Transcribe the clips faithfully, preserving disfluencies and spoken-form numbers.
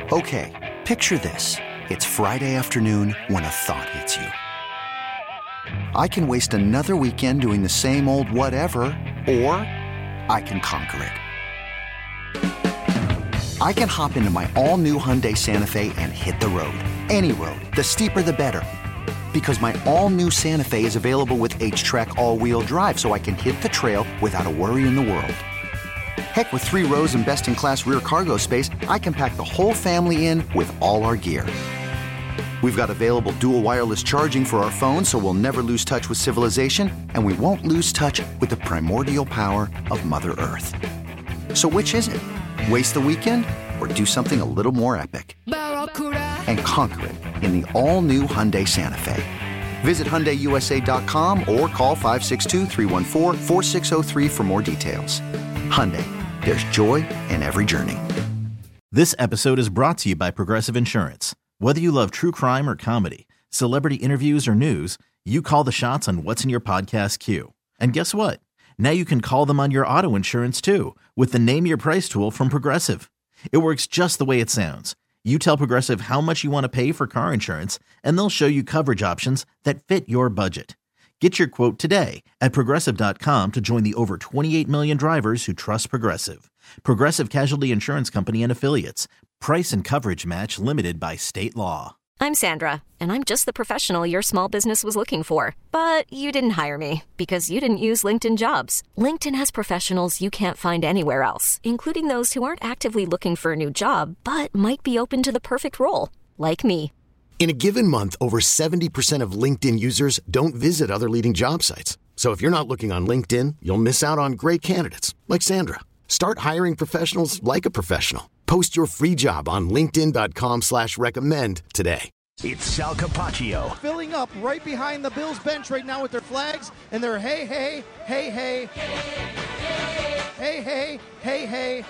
Okay, picture this. It's Friday afternoon when a thought hits you. I can waste another weekend doing the same old whatever, or I can conquer it. I can hop into my all-new Hyundai Santa Fe and hit the road. Any road. The steeper, the better. Because my all-new Santa Fe is available with H-Track all-wheel drive, so I can hit the trail without a worry in the world. Heck, with three rows and best-in-class rear cargo space, I can pack the whole family in with all our gear. We've got available dual wireless charging for our phones, so we'll never lose touch with civilization, and we won't lose touch with the primordial power of Mother Earth. So which is it? Waste the weekend or do something a little more epic? And conquer it in the all-new Hyundai Santa Fe. Visit Hyundai U S A dot com or call five six two, three one four, four six zero three for more details. Hyundai, there's joy in every journey. This episode is brought to you by Progressive Insurance. Whether you love true crime or comedy, celebrity interviews or news, you call the shots on what's in your podcast queue. And guess what? Now you can call them on your auto insurance too with the Name Your Price tool from Progressive. It works just the way it sounds. You tell Progressive how much you want to pay for car insurance, and they'll show you coverage options that fit your budget. Get your quote today at Progressive dot com to join the over twenty-eight million drivers who trust Progressive. Progressive Casualty Insurance Company and Affiliates. Price and coverage match limited by state law. I'm Sandra, and I'm just the professional your small business was looking for. But you didn't hire me because you didn't use LinkedIn Jobs. LinkedIn has professionals you can't find anywhere else, including those who aren't actively looking for a new job, but might be open to the perfect role, like me. In a given month, over seventy percent of LinkedIn users don't visit other leading job sites. So if you're not looking on LinkedIn, you'll miss out on great candidates like Sandra. Start hiring professionals like a professional. Post your free job on linkedin dot com slash recommend today. It's Sal Capaccio. Filling up right behind the Bills bench right now with their flags and their hey, hey, hey, hey, hey, hey, hey, hey,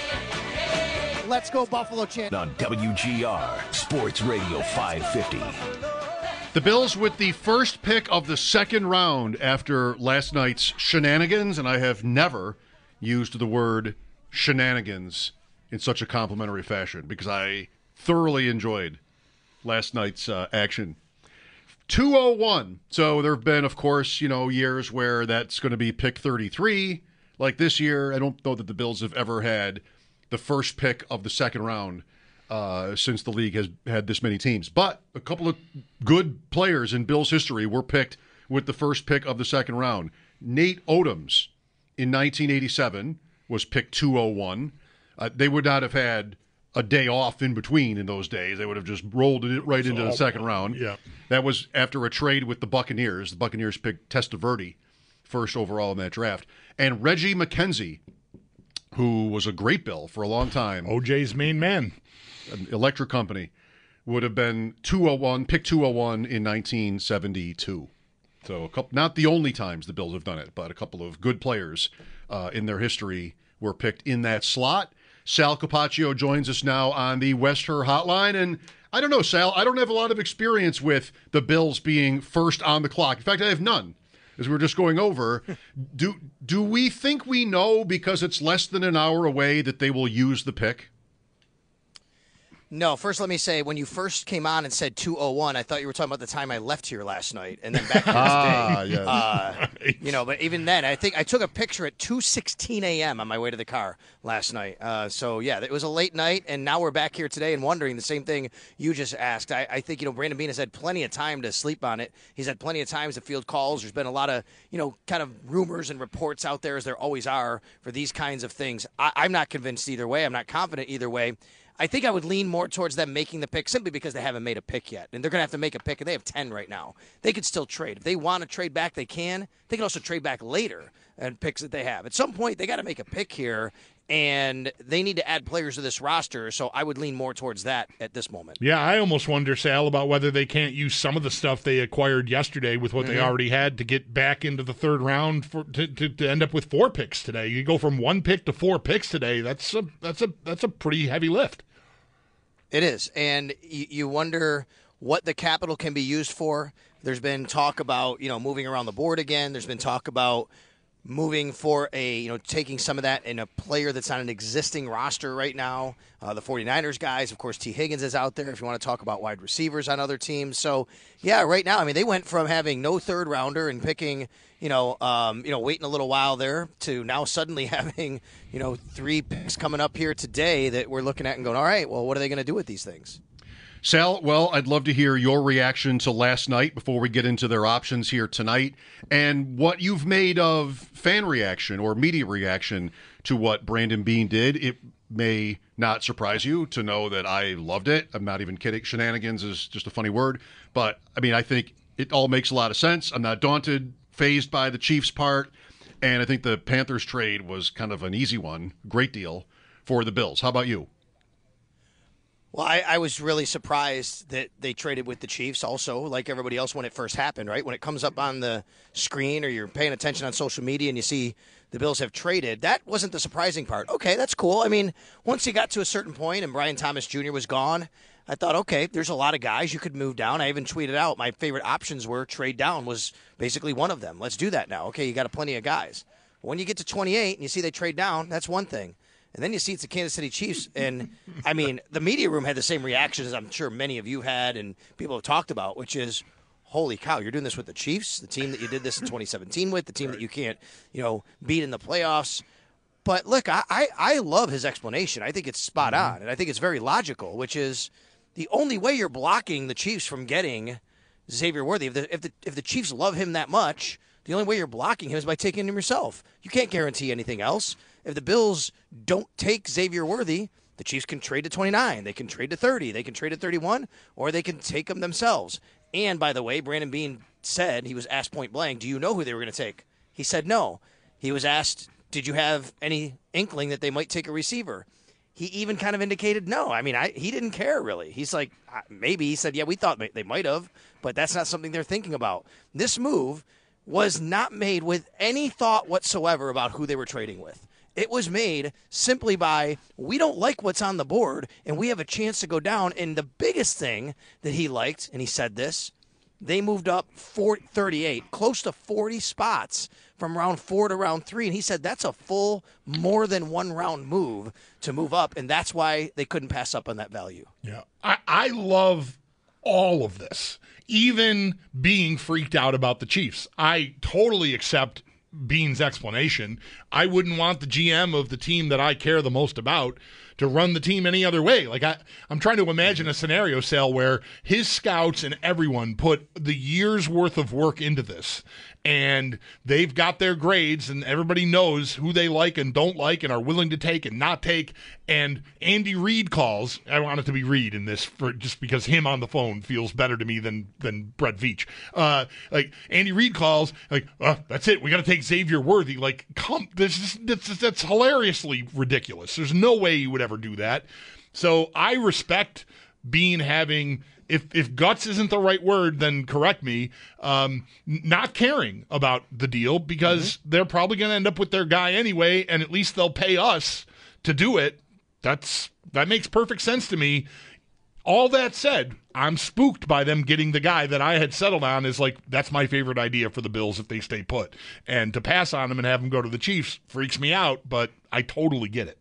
hey, let's go Buffalo chant. On W G R, Sports Radio five fifty. The Bills with the first pick of the second round after last night's shenanigans, and I have never used the word shenanigans in such a complimentary fashion because I thoroughly enjoyed last night's uh, action. two oh one. So there have been, of course, you know, years where that's going to be pick thirty-three. Like this year, I don't know that the Bills have ever had the first pick of the second round uh, since the league has had this many teams. But a couple of good players in Bills history were picked with the first pick of the second round. Nate Odoms in nineteen eighty-seven was picked two oh one. Uh, they would not have had a day off in between in those days. They would have just rolled it right into the second round. Yeah. That was after a trade with the Buccaneers. The Buccaneers picked Testaverde first overall in that draft. And Reggie McKenzie, who was a great Bill for a long time. O J's main man. An electric company, would have been two oh one, pick two oh one in nineteen seventy-two. So a couple, not the only times the Bills have done it, but a couple of good players uh, in their history were picked in that slot. Sal Capaccio joins us now on the West Her Hotline. And I don't know, Sal, I don't have a lot of experience with the Bills being first on the clock. In fact, I have none, as we were just going over. do do we think we know because it's less than an hour away that they will use the pick? No, first let me say, when you first came on and said two oh one, I thought you were talking about the time I left here last night and then back here ah, today. Yes. Uh, you know, but even then, I think I took a picture at two sixteen a.m. on my way to the car last night. Uh, so, yeah, it was a late night, and now we're back here today and wondering the same thing you just asked. I, I think, you know, Brandon Beane has had plenty of time to sleep on it. He's had plenty of times to field calls. There's been a lot of, you know, kind of rumors and reports out there, as there always are, for these kinds of things. I, I'm not convinced either way. I'm not confident either way. I think I would lean more towards them making the pick simply because they haven't made a pick yet. And they're going to have to make a pick, and they have ten right now. They could still trade. If they want to trade back, they can. They can also trade back later and picks that they have. At some point, they got to make a pick here, and they need to add players to this roster, so I would lean more towards that at this moment. Yeah, I almost wonder, Sal, about whether they can't use some of the stuff they acquired yesterday with what mm-hmm. they already had to get back into the third round for to, to, to end up with four picks today. You go from one pick to four picks today. That's a that's a that's a pretty heavy lift. It is, and you, you wonder what the capital can be used for. There's been talk about, you know, moving around the board again. There's been talk about moving for a, you know, taking some of that in a player that's on an existing roster right now. Uh, the 49ers guys, of course, T. Higgins is out there if you want to talk about wide receivers on other teams. So, yeah, right now, I mean, they went from having no third rounder and picking, you know, um, you know, waiting a little while there to now suddenly having, you know, three picks coming up here today that we're looking at and going, all right, well, what are they going to do with these things? Sal, well, I'd love to hear your reaction to last night before we get into their options here tonight, and what you've made of fan reaction or media reaction to what Brandon Beane did. It may not surprise you to know that I loved it. I'm not even kidding. Shenanigans is just a funny word, but I mean, I think it all makes a lot of sense. I'm not daunted, fazed by the Chiefs' part, and I think the Panthers trade was kind of an easy one, great deal for the Bills. How about you? Well, I, I was really surprised that they traded with the Chiefs also, like everybody else when it first happened, right? When it comes up on the screen or you're paying attention on social media and you see the Bills have traded, that wasn't the surprising part. Okay, that's cool. I mean, once you got to a certain point and Brian Thomas Junior was gone, I thought, okay, there's a lot of guys you could move down. I even tweeted out my favorite options were trade down was basically one of them. Let's do that now. Okay, you got a plenty of guys. When you get to twenty-eight and you see they trade down, that's one thing. And then you see it's the Kansas City Chiefs. And, I mean, the media room had the same reaction as I'm sure many of you had and people have talked about, which is, holy cow, you're doing this with the Chiefs, the team that you did this in twenty seventeen with, the team that you can't, you know, beat in the playoffs. But, look, I, I, I love his explanation. I think it's spot on, and I think it's very logical, which is the only way you're blocking the Chiefs from getting Xavier Worthy, if the, if the, if the Chiefs love him that much, the only way you're blocking him is by taking him yourself. You can't guarantee anything else. If the Bills don't take Xavier Worthy, the Chiefs can trade to twenty-nine. They can trade to thirty. They can trade to thirty-one, or they can take him themselves. And, by the way, Brandon Beane said, he was asked point blank, do you know who they were going to take? He said no. He was asked, did you have any inkling that they might take a receiver? He even kind of indicated no. I mean, I, he didn't care, really. He's like, maybe. He said, yeah, we thought they might have, but that's not something they're thinking about. This move was not made with any thought whatsoever about who they were trading with. It was made simply by, we don't like what's on the board, and we have a chance to go down. And the biggest thing that he liked, and he said this, they moved up forty, thirty-eight, close to forty spots from round four to round three. And he said that's a full more than one round move to move up, and that's why they couldn't pass up on that value. Yeah, I, I love all of this, even being freaked out about the Chiefs. I totally accept Beane's explanation. I wouldn't want the G M of the team that I care the most about to run the team any other way. Like I, I'm trying to imagine a scenario, Sal, where his scouts and everyone put the year's worth of work into this, and they've got their grades, and everybody knows who they like and don't like and are willing to take and not take. And Andy Reid calls. I want it to be Reid in this, for just because him on the phone feels better to me than than Brett Veach. Uh, like Andy Reid calls, like, oh, that's it. We got to take Xavier Worthy. Like, come, this is that's, that's hilariously ridiculous. There's no way you would ever do that. So I respect Beane having, if if guts isn't the right word, then correct me, um, not caring about the deal, because mm-hmm. they're probably going to end up with their guy anyway, and at least they'll pay us to do it. That's that makes perfect sense to me. All that said, I'm spooked by them getting the guy that I had settled on is like, that's my favorite idea for the Bills if they stay put. And to pass on him and have him go to the Chiefs freaks me out, but I totally get it.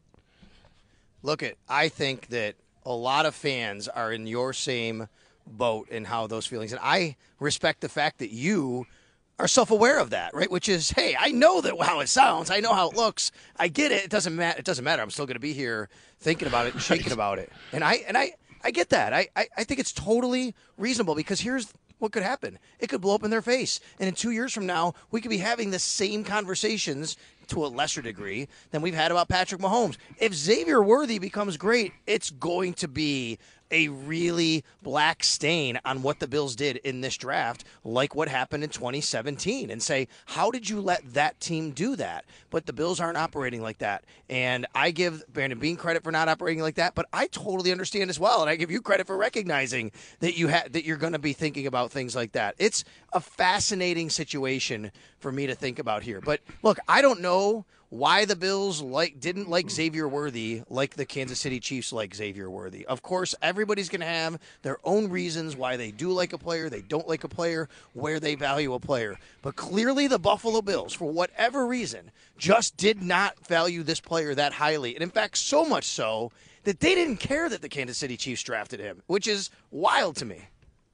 Look, it. I think that a lot of fans are in your same boat in how those feelings. And I respect the fact that you are self-aware of that, right? Which is, hey, I know that how it sounds. I know how it looks. I get it. It doesn't matter. It doesn't matter. I'm still going to be here thinking about it and shaking about it. And I and I, I get that. I, I, I think it's totally reasonable, because here's what could happen. It could blow up in their face. And in two years from now, we could be having the same conversations to a lesser degree than we've had about Patrick Mahomes. If Xavier Worthy becomes great, it's going to be a really black stain on what the Bills did in this draft, like what happened in twenty seventeen, and say, how did you let that team do that? But the Bills aren't operating like that. And I give Brandon Beane credit for not operating like that, but I totally understand as well, and I give you credit for recognizing that you ha- that you're going to be thinking about things like that. It's a fascinating situation for me to think about here. But look, I don't know why the Bills like didn't like Xavier Worthy like the Kansas City Chiefs like Xavier Worthy. Of course, everybody's going to have their own reasons why they do like a player, they don't like a player, where they value a player. But clearly the Buffalo Bills, for whatever reason, just did not value this player that highly. And in fact, so much so that they didn't care that the Kansas City Chiefs drafted him, which is wild to me.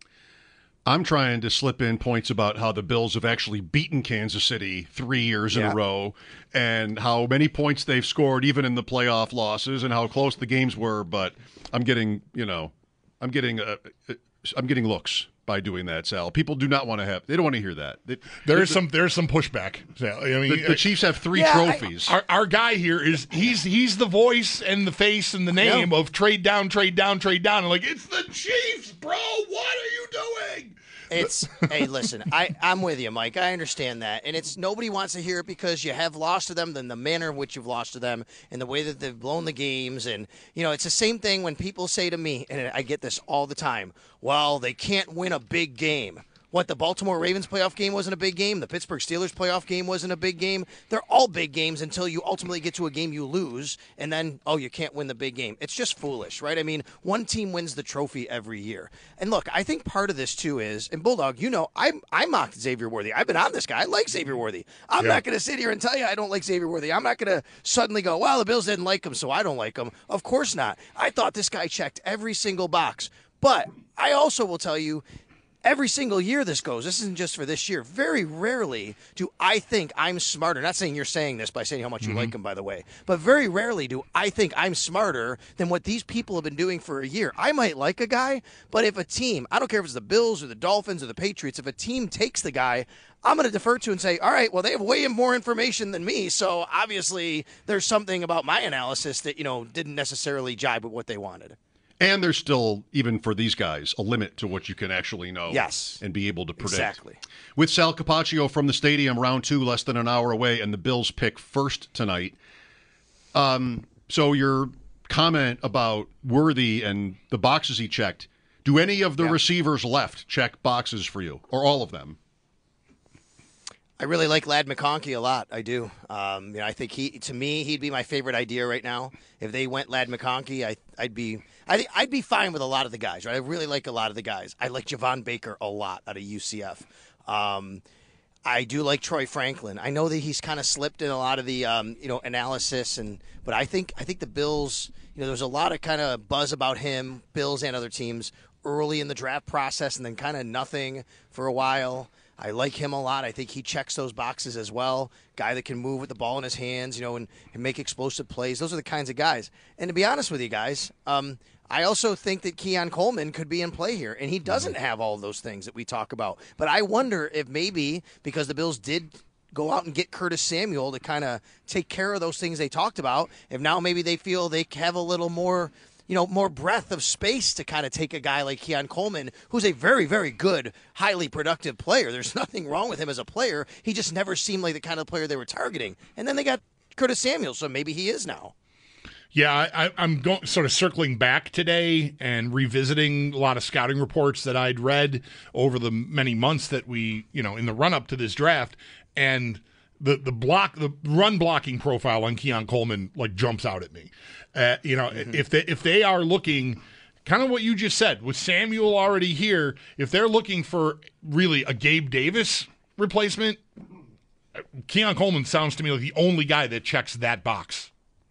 I'm trying to slip in points about how the Bills have actually beaten Kansas City three years yeah. in a row and how many points they've scored even in the playoff losses and how close the games were. But I'm getting, you know, I'm getting, uh, I'm getting looks by doing that, Sal. People do not want to have, they don't want to hear that. They, there is some, there's some pushback, Sal. I mean, the, the Chiefs have three yeah, trophies. I, our, our guy here is, he's, he's the voice and the face and the name yeah. of trade down, trade down, trade down. And like, it's the Chiefs, bro. What are you doing? It's hey, listen, I, I'm with you, Mike. I understand that. And it's nobody wants to hear it because you have lost to them, then the manner in which you've lost to them and the way that they've blown the games. And, you know, it's the same thing when people say to me, and I get this all the time, well, they can't win a big game. What, the Baltimore Ravens playoff game wasn't a big game? The Pittsburgh Steelers playoff game wasn't a big game? They're all big games until you ultimately get to a game you lose, and then, oh, you can't win the big game. It's just foolish, right? I mean, one team wins the trophy every year. And look, I think part of this, too, is, and Bulldog, you know, I I mocked Xavier Worthy. I've been on this guy. I like Xavier Worthy. I'm yeah. not going to sit here and tell you I don't like Xavier Worthy. I'm not going to suddenly go, well, the Bills didn't like him, so I don't like him. Of course not. I thought this guy checked every single box. But I also will tell you, every single year this goes. This isn't just for this year. Very rarely do I think I'm smarter. Not saying you're saying this by saying how much you mm-hmm. like him, by the way. But very rarely do I think I'm smarter than what these people have been doing for a year. I might like a guy, but if a team, I don't care if it's the Bills or the Dolphins or the Patriots, if a team takes the guy, I'm going to defer to and say, all right, well, they have way more information than me, so obviously there's something about my analysis that, you know, didn't necessarily jibe with what they wanted. And there's still, even for these guys, a limit to what you can actually know yes, and be able to predict. Exactly. With Sal Capaccio from the stadium, round two, less than an hour away, and the Bills pick first tonight. Um, so your comment about Worthy and the boxes he checked, do any of the yeah. receivers left check boxes for you, or all of them? I really like Ladd McConkey a lot. I do. Um, you know, I think he, to me, he'd be my favorite idea right now. If they went Ladd McConkey, I, I'd be, I think I'd be fine with a lot of the guys. Right? I really like a lot of the guys. I like Javon Baker a lot out of U C F. Um, I do like Troy Franklin. I know that he's kind of slipped in a lot of the, um, you know, analysis, and but I think I think the Bills. You know, there's a lot of kind of buzz about him, Bills and other teams, early in the draft process, and then kind of nothing for a while. I like him a lot. I think he checks those boxes as well. Guy that can move with the ball in his hands, you know, and, and make explosive plays. Those are the kinds of guys. And to be honest with you guys, um, I also think that Keon Coleman could be in play here, and he doesn't have all of those things that we talk about. But I wonder if maybe because the Bills did go out and get Curtis Samuel to kind of take care of those things they talked about, if now maybe they feel they have a little more – you know, more breadth of space to kind of take a guy like Keon Coleman, who's a very, very good, highly productive player. There's nothing wrong with him as a player. He just never seemed like the kind of player they were targeting. And then they got Curtis Samuel, so maybe he is now. Yeah, I, I'm going sort of circling back today and revisiting a lot of scouting reports that I'd read over the many months that we, you know, in the run-up to this draft. And the the block, the run blocking profile on Keon Coleman, like, jumps out at me. Uh, you know, mm-hmm. if they if they are looking, kind of what you just said, with Samuel already here, if they're looking for really a Gabe Davis replacement, Keon Coleman sounds to me like the only guy that checks that box.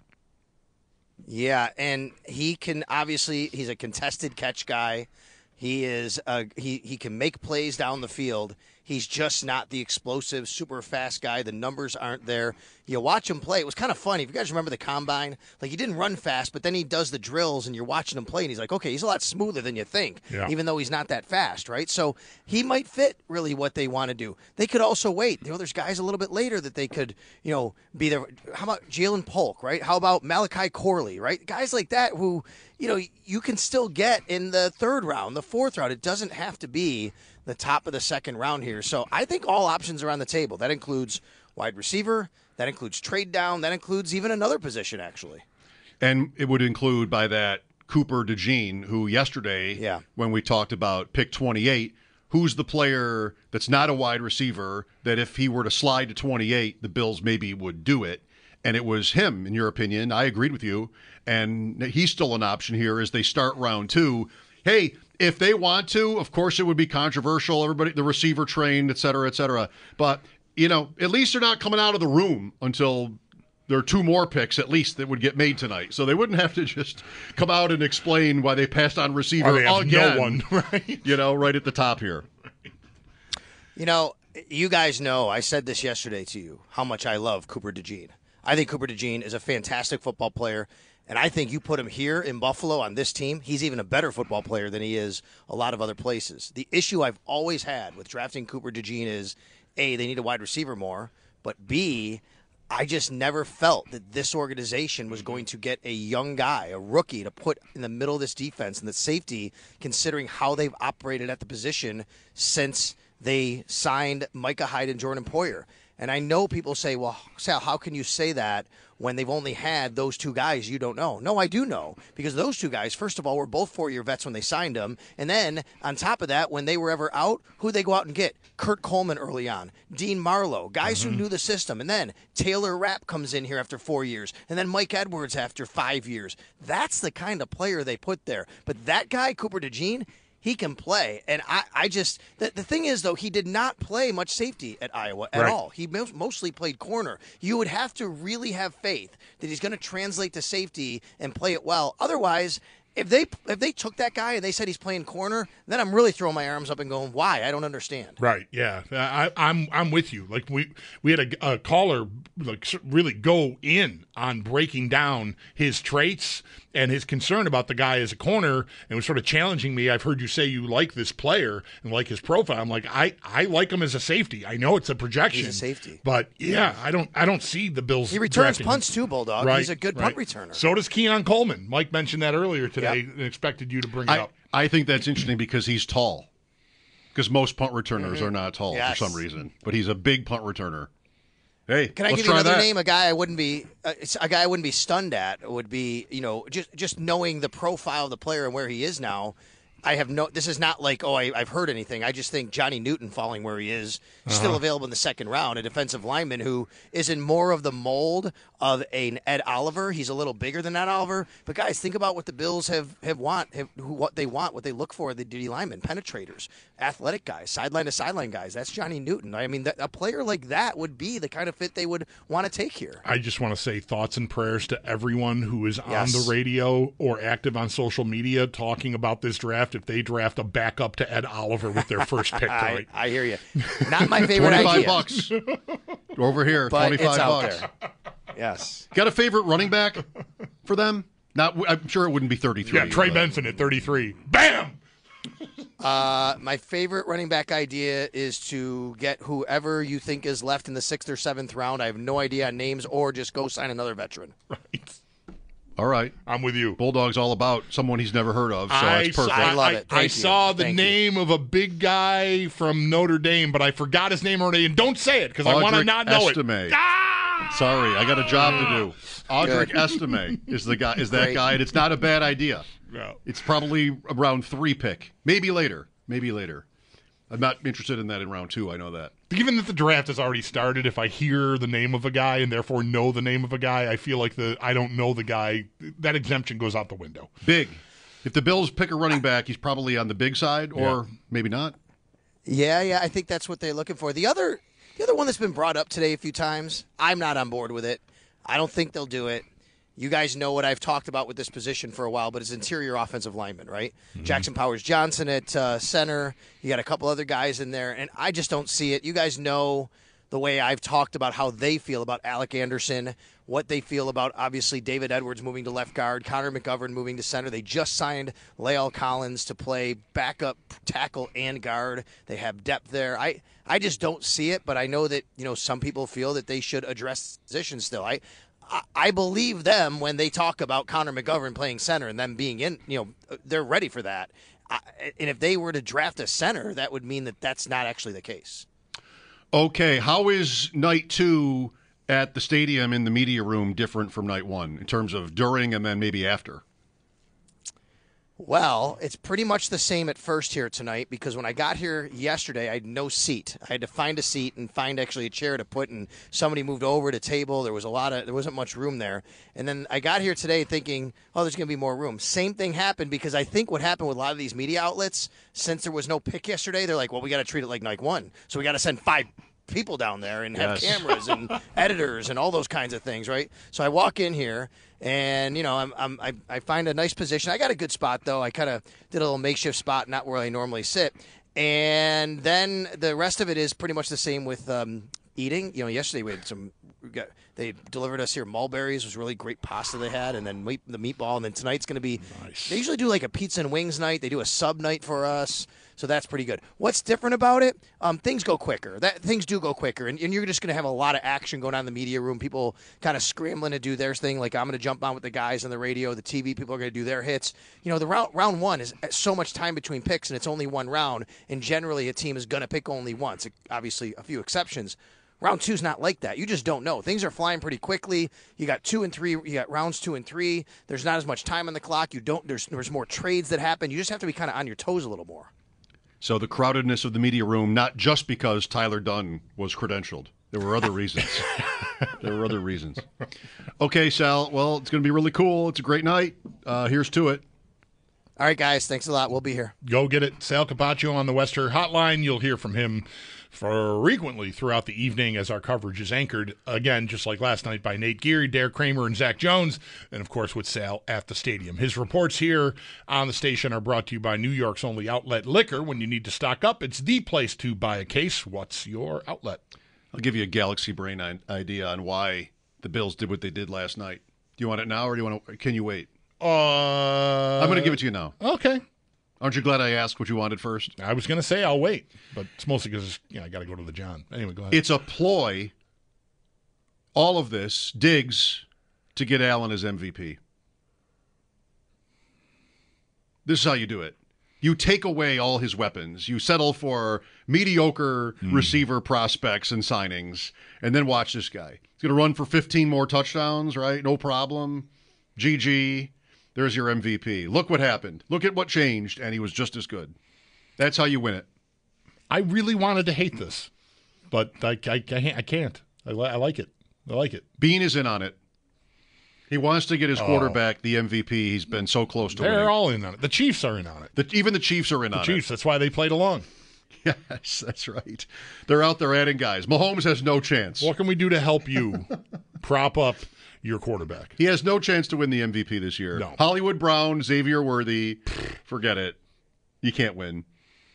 Yeah, and he can obviously, he's a contested catch guy. He is a, he he can make plays down the field. He's just not the explosive, super fast guy. The numbers aren't there. You watch him play. It was kind of funny. If you guys remember the combine, like, he didn't run fast, but then he does the drills, and you're watching him play, and he's like, okay, he's a lot smoother than you think, yeah. even though he's not that fast, right? So he might fit really what they want to do. They could also wait. You know, there's guys a little bit later that they could, you know, be there. How about Jalen Polk, right? How about Malachi Corley, right? Guys like that who, you know, you can still get in the third round, the fourth round. It doesn't have to be the top of the second round here. So I think all options are on the table. That includes wide receiver. That includes trade down. That includes even another position, actually. And it would include by that Cooper DeJean, who yesterday, yeah. when we talked about pick twenty-eight, who's the player that's not a wide receiver that if he were to slide to twenty-eight, the Bills maybe would do it. and it was him, in your opinion. I agreed with you, and he's still an option here as they start round two. Hey, if they want to, of course it would be controversial. Everybody, the receiver trained, et cetera, et cetera. But, you know, at least they're not coming out of the room until there are two more picks at least that would get made tonight. So they wouldn't have to just come out and explain why they passed on receiver or they have again. No one, right? You know, right at the top here. You know, you guys know, I said this yesterday to you, how much I love Cooper DeJean. I think Cooper DeJean is a fantastic football player, and I think you put him here in Buffalo on this team, he's even a better football player than he is a lot of other places. The issue I've always had with drafting Cooper DeJean is, A, they need a wide receiver more, but B, I just never felt that this organization was going to get a young guy, a rookie, to put in the middle of this defense and the safety, considering how they've operated at the position since they signed Micah Hyde and Jordan Poyer. And I know people say, well, Sal, how can you say that when they've only had those two guys you don't know? No, I do know, because those two guys, first of all, were both four-year vets when they signed them. And then, on top of that, when they were ever out, who'd they go out and get? Kurt Coleman early on, Dean Marlowe, guys mm-hmm. who knew the system. And then Taylor Rapp comes in here after four years. And then Mike Edwards after five years. That's the kind of player they put there. But that guy, Cooper DeJean, he can play. And I, I just, the, the thing is, though, he did not play much safety at Iowa at right. all. He mostly played corner. You would have to really have faith that he's going to translate to safety and play it well. Otherwise, if they if they took that guy and they said he's playing corner, then I'm really throwing my arms up and going, why? I don't understand. Right, yeah. I, I'm I'm with you. Like, we, we had a, a caller like really go in on breaking down his traits and his concern about the guy as a corner, and was sort of challenging me. I've heard you say you like this player and like his profile. I'm like, I, I like him as a safety. I know it's a projection. He's a safety. But, yeah, I don't I don't see the Bills He returns drafting punts, too, Bulldog. right, He's a good right. punt returner. So does Keon Coleman. Mike mentioned that earlier today Yep. and expected you to bring it I, up. I think that's interesting because he's tall. Because most punt returners mm-hmm. are not tall yes. for some reason. But he's a big punt returner. Hey, Can I let's give you try another that. name? A guy I wouldn't be, uh, it's a guy I wouldn't be stunned at would be, you know, just just knowing the profile of the player and where he is now. I have no. This is not like, oh, I, I've heard anything. I just think Johnny Newton falling where he is, uh-huh. still available in the second round, a defensive lineman who is in more of the mold of an Ed Oliver. He's a little bigger than Ed Oliver. But guys, think about what the Bills have have want, have, who, what they want, what they look for. The D linemen, penetrators, athletic guys, sideline to sideline guys. That's Johnny Newton. I mean, that, a player like that would be the kind of fit they would want to take here. I just want to say thoughts and prayers to everyone who is yes. on the radio or active on social media talking about this draft. If they draft a backup to Ed Oliver with their first pick, I, I hear you. Not my favorite twenty-five idea. bucks. Over here, but twenty-five it's out bucks. there. Yes. Got a favorite running back for them? Not, I'm sure it wouldn't be thirty-three. Yeah, Trey but. Benson at thirty-three. Bam! Uh, my favorite running back idea is to get whoever you think is left in the sixth or seventh round. I have no idea on names, or just go sign another veteran. Right. All right. I'm with you. Bulldog's all about someone he's never heard of, so I that's perfect. Saw, I love I, it. Thank I you. saw the Thank name you. of a big guy from Notre Dame, but I forgot his name already. And don't say it because I want to Audric not know Estime. it. Ah! Sorry, I got a job to do. Audric Good. Estime is the guy. Is that Great. guy? And it's not a bad idea. No. It's probably a round three pick, maybe later. Maybe later. I'm not interested in that in round two. I know that. Given that the draft has already started, if I hear the name of a guy and therefore know the name of a guy, I feel like the I don't know the guy. That exemption goes out the window. Big. If the Bills pick a running back, he's probably on the big side, or Yeah. maybe not. Yeah, yeah, I think that's what they're looking for. The other, the other one that's been brought up today a few times, I'm not on board with it. I don't think they'll do it. You guys know what I've talked about with this position for a while, but it's interior offensive lineman, right? Mm-hmm. Jackson Powers-Johnson at uh, center. You got a couple other guys in there, and I just don't see it. You guys know the way I've talked about how they feel about Alec Anderson, what they feel about, obviously, David Edwards moving to left guard, Connor McGovern moving to center. They just signed Lael Collins to play backup tackle and guard. They have depth there. I, I just don't see it, but I know that, you know, some people feel that they should address positions still. I I believe them when they talk about Connor McGovern playing center and them being in, you know, they're ready for that. And if they were to draft a center, that would mean that that's not actually the case. Okay, how is night two at the stadium in the media room different from night one in terms of during and then maybe after? Well, it's pretty much the same at first here tonight because when I got here yesterday, I had no seat. I had to find a seat and find actually a chair to put, and somebody moved over to table. There was a lot of, there wasn't much room there. And then I got here today thinking, oh, there's going to be more room. Same thing happened because I think what happened with a lot of these media outlets, since there was no pick yesterday, they're like, well, we got to treat it like night one. So we got to send five people down there and have Yes. cameras and editors and all those kinds of things, right? So I walk in here and, you know, I'm, I'm, I, I find a nice position. I got a good spot, though. I kind of did a little makeshift spot, not where I normally sit. And then the rest of it is pretty much the same with um, eating. You know, yesterday we had some we got, they delivered us here mulberries. It was really great pasta they had, and then meat, the meatball. And then tonight's going to be nice. They usually do like a pizza and wings night. They do a sub night for us. So that's pretty good. What's different about it? Um, things go quicker. That Things do go quicker. And, and you're just going to have a lot of action going on in the media room. People kind of scrambling to do their thing. Like I'm going to jump on with the guys on the radio. The T V people are going to do their hits. You know, the round, round one is so much time between picks, and it's only one round. And generally a team is going to pick only once. Obviously a few exceptions. Round two's not like that. You just don't know. Things are flying pretty quickly. You got two and three. You got rounds two and three. There's not as much time on the clock. You don't. There's there's more trades that happen. You just have to be kind of on your toes a little more. So the crowdedness of the media room, not just because Tyler Dunne was credentialed. There were other reasons. There were other reasons. Okay, Sal. Well, it's going to be really cool. It's a great night. Uh, here's to it. All right, guys. Thanks a lot. We'll be here. Go get it. Sal Capaccio on the Wester Hotline. You'll hear from him frequently throughout the evening as our coverage is anchored, again, just like last night, by Nate Geary, Dare Kramer, and Zach Jones, and, of course, with Sal at the stadium. His reports here on the station are brought to you by New York's only outlet liquor. When you need to stock up, it's the place to buy a case. What's your outlet? I'll give you a galaxy brain idea on why the Bills did what they did last night. Do you want it now, or do you want to? Can you wait? Uh, I'm going to give it to you now. Okay. Aren't you glad I asked what you wanted first? I was going to say I'll wait, but it's mostly because you know, I got to go to the John. Anyway, go ahead. It's a ploy, all of this, Diggs, to get Allen as M V P. This is how you do it. You take away all his weapons. You settle for mediocre mm. receiver prospects and signings, and then watch this guy. He's going to run for fifteen more touchdowns, right? No problem. G G. There's your M V P. Look what happened. Look at what changed, and he was just as good. That's how you win it. I really wanted to hate this, but I, I, I can't. I, li- I like it. I like it. Bean is in on it. He wants to get his oh. quarterback the M V P. He's been so close to They're winning. all in on it. The Chiefs are in on it. The, even the Chiefs are in the on Chiefs, it. The Chiefs, that's why they played along. Yes, that's right. They're out there adding guys. Mahomes has no chance. What can we do to help you prop up your quarterback? He has no chance to win the M V P this year. No. Hollywood Brown, Xavier Worthy, forget it. You can't win.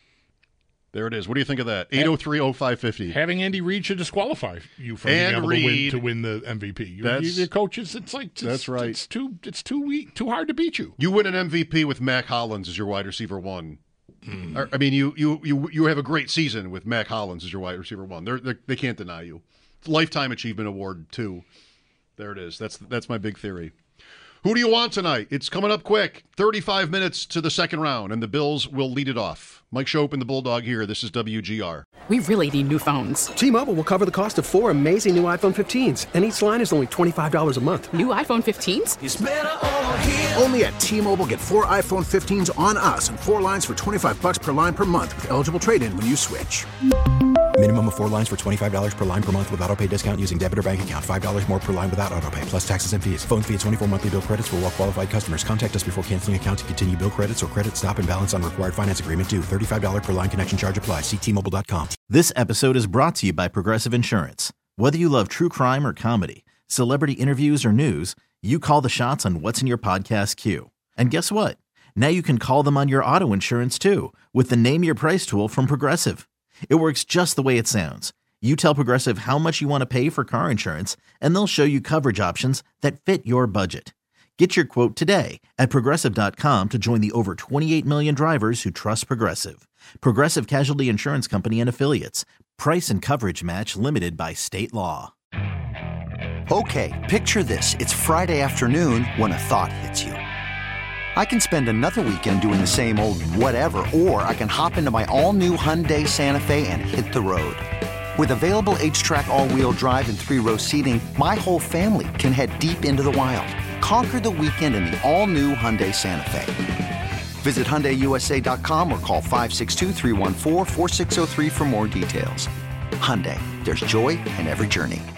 There it is. What do you think of that? eight oh three oh five fifty. Having Andy Reid should disqualify you from and being able Reed, to, win, to win the M V P. You, that's, you, your coaches, it's like it's, that's right. It's too it's too weak, too hard to beat you. You win an M V P with Mac Hollins as your wide receiver one. Mm. I mean, you you you you have a great season with Mac Hollins as your wide receiver one. They're, they're, they can't deny you. It's a Lifetime Achievement Award too. There it is. That's that's my big theory. Who do you want tonight? It's coming up quick. thirty-five minutes to the second round, and the Bills will lead it off. Mike Shope and the Bulldog here. This is W G R. We really need new phones. T-Mobile will cover the cost of four amazing new iPhone fifteens, and each line is only twenty-five dollars a month. New iPhone fifteens? It's better over here. Only at T-Mobile, get four iPhone fifteens on us and four lines for twenty-five dollars per line per month with eligible trade-in when you switch. Minimum of four lines for twenty-five dollars per line per month with autopay discount using debit or bank account. five dollars more per line without autopay, plus taxes and fees. Phone fee at twenty-four monthly bill credits for well-qualified customers. Contact us before canceling account to continue bill credits or credit stop and balance on required finance agreement due. thirty-five dollars per line connection charge applies. See T Mobile dot com. This episode is brought to you by Progressive Insurance. Whether you love true crime or comedy, celebrity interviews or news, you call the shots on what's in your podcast queue. And guess what? Now you can call them on your auto insurance too with the Name Your Price tool from Progressive. It works just the way it sounds. You tell Progressive how much you want to pay for car insurance, and they'll show you coverage options that fit your budget. Get your quote today at Progressive dot com to join the over twenty-eight million drivers who trust Progressive. Progressive Casualty Insurance Company and Affiliates. Price and coverage match limited by state law. Okay, picture this. It's Friday afternoon when a thought hits you. I can spend another weekend doing the same old whatever, or I can hop into my all-new Hyundai Santa Fe and hit the road. With available H-Track all-wheel drive and three-row seating, my whole family can head deep into the wild. Conquer the weekend in the all-new Hyundai Santa Fe. Visit Hyundai U S A dot com or call five six two, three one four, four six zero three for more details. Hyundai, there's joy in every journey.